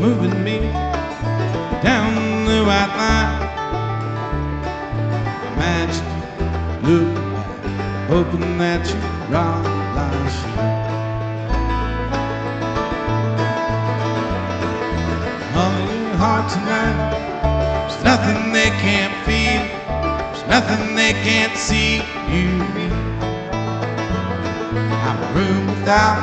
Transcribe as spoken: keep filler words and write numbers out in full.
moving me down the white line. Magic look back, hoping that you're wrong like she. All your heart tonight, there's nothing they can't feel, there's nothing they can't see. You mean I'm a room without